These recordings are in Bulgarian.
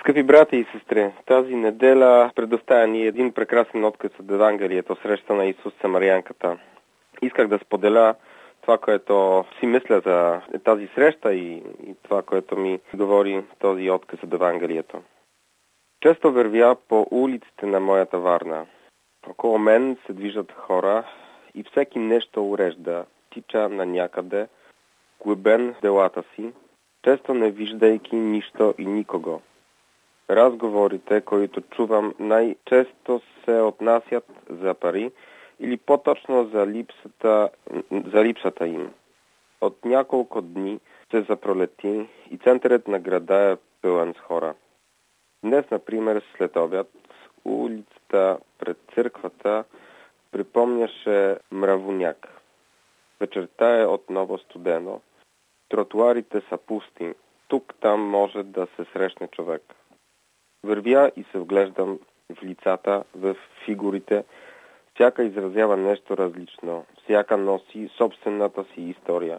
Скъпи брати и сестри, тази неделя предоставя ни един прекрасен отказ от Евангелието, среща на Исус с самарянката. Исках да споделя това, което си мисля за тази среща и това, което ми говори този отказ от Евангелието. Често вървя по улиците на моята Варна. Около мен се движат хора и всеки нещо урежда, тича на някъде, глъбен в делата си, често не виждайки нищо и никого. Разговорите, които чувам, най-често се отнасят за пари или по-точно за липсата им. От няколко дни се запролети и центърът на града е пълен с хора. Днес, например, след обяд, улицата пред църквата припомняше мравоняк. Вечерта е отново студено. Тротуарите са пусти. Тук-там може да се срещне човек. Вървя и се вглеждам в лицата, в фигурите. Всяка изразява нещо различно. Всяка носи собствената си история.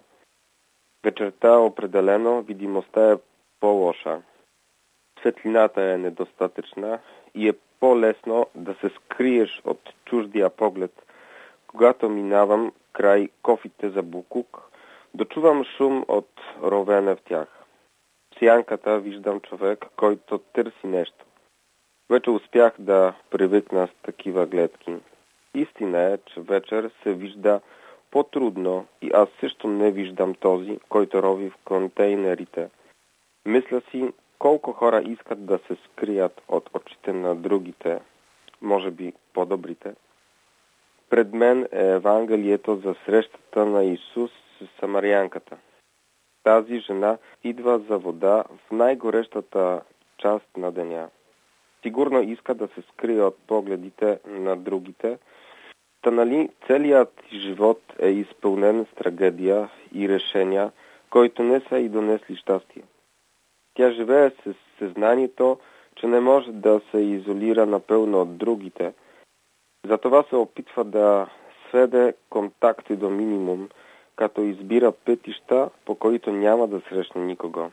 Вечерта определено видимостта е по-лоша. Светлината е недостатъчна и е по-лесно да се скриеш от чуждия поглед. Когато минавам край кофите за букук, дочувам шум от ровене в тях. В сянката виждам човек, който търси нещо. Вече успях да привикна с такива гледки. Истина е, че вечер се вижда по-трудно и аз също не виждам този, който рови в контейнерите. Мисля си, колко хора искат да се скрият от очите на другите, може би по-добрите. Пред мен е Евангелието за срещата на Исус с самарянката. Тази жена идва за вода в най-горещата част на деня. Сигурно иска да се скрие от погледите на другите. Та нали целият живот е изпълнен с трагедия и решения, които не са и донесли щастие. Тя живее с съзнанието, че не може да се изолира напълно от другите. Затова се опитва да сведе контакти до минимум, като избира пътища, по които няма да срещне никого.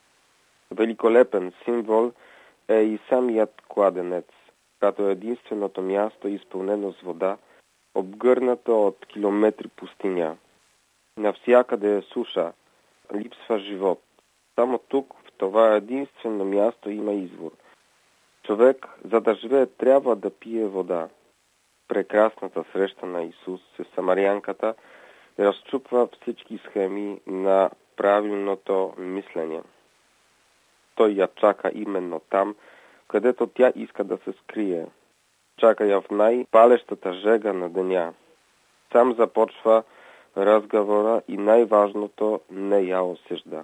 Великолепен символ е и самият кладенец, като единственото място изпълнено с вода, обгърнато от километри пустиня. Навсякъде е суша, липсва живот. Само тук, в това единствено място, има извор. Човек, за да живее, трябва да пие вода. Прекрасната среща на Исус с самарянката разчупва всички схеми на правилното мислене. Той я чака именно там, където тя иска да се скрие. Чака я в най-палещата жега на деня. Сам започва разговора и най-важното не я осъжда.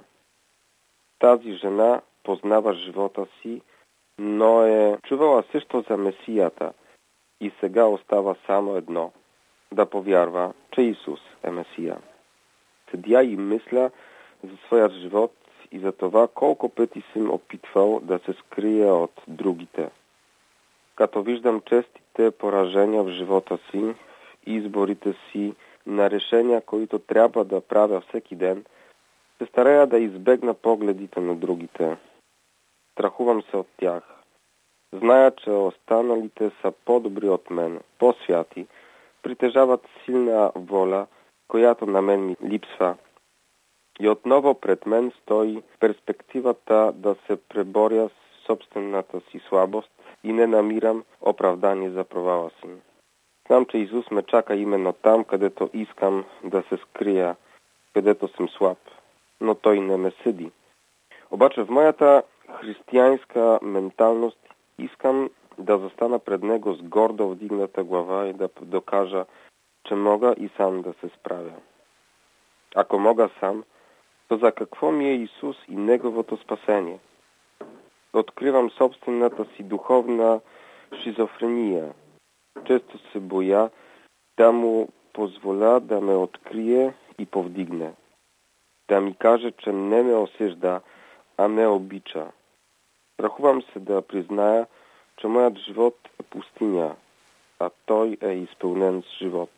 Тази жена познава живота си, но е чувала също за Месията и сега остава само едно – да повярва, че Исус е Месия. Седя и мисля за своят живот и за това колко пъти съм опитвал да се скрия от другите. Като виждам честите поражения в живота си, в изборите си, на решения, които трябва да правя всеки ден, се старая да избегна погледите на другите. Страхувам се от тях. Зная, че останалите са по-добри от мен, по-святи, притежават силна воля, която на мен ми липсва. И отново пред мен стои перспективата да се преборя с собствената си слабост и не намирам оправдание за провала си. Знам, че Исус ме чака именно там, където искам да се скрия, където съм слаб, но Той не ме съди. Обаче в моята християнска менталност искам да застана пред Него с гордо вдигната глава и да докажа, че мога и сам да се справя. Ако мога сам, то за какво ми е Исус и Неговото спасение? Откривам собствената си духовна шизофрения. Често се боя да Му позволя да ме открие и повдигне. Да ми каже, че не ме осъжда, а ме обича. Страхувам се да призная, че моят живот е пустиня, а Той е изпълнен с живот.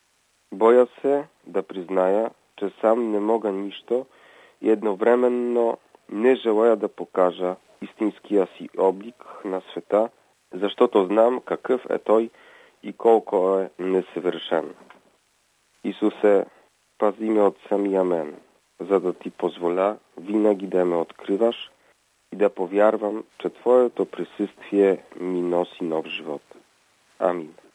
Боя се да призная, че сам не мога нищо и едновременно не желая да покажа истинския си облик на света, защото знам какъв е той и колко е несъвършен. Исусе, пази ме от самия мен, за да ти позволя винаги да ме откриваш и да повярвам, че Твоето присъствие ми носи нов живот. Амин.